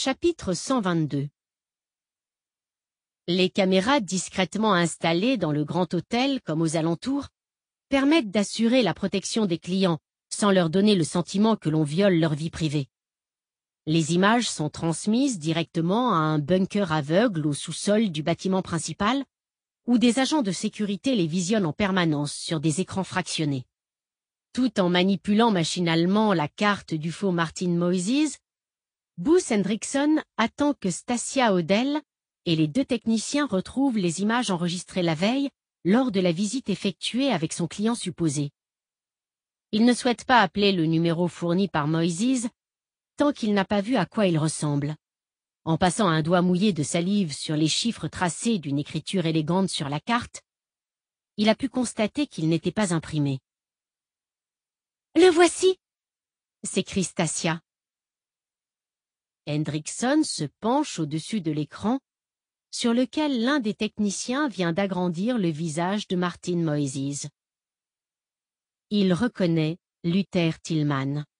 Chapitre 122. Les caméras discrètement installées dans le grand hôtel comme aux alentours permettent d'assurer la protection des clients sans leur donner le sentiment que l'on viole leur vie privée. Les images sont transmises directement à un bunker aveugle au sous-sol du bâtiment principal où des agents de sécurité les visionnent en permanence sur des écrans fractionnés. Tout en manipulant machinalement la carte du faux Martin Moises, Booth Hendrickson attend que Stacia Odell et les deux techniciens retrouvent les images enregistrées la veille lors de la visite effectuée avec son client supposé. Il ne souhaite pas appeler le numéro fourni par Moises tant qu'il n'a pas vu à quoi il ressemble. En passant un doigt mouillé de salive sur les chiffres tracés d'une écriture élégante sur la carte, il a pu constater qu'il n'était pas imprimé. « Le voici !» s'écrie Stacia. Hendrickson se penche au-dessus de l'écran, sur lequel l'un des techniciens vient d'agrandir le visage de Martin Moises. Il reconnaît Luther Tillman.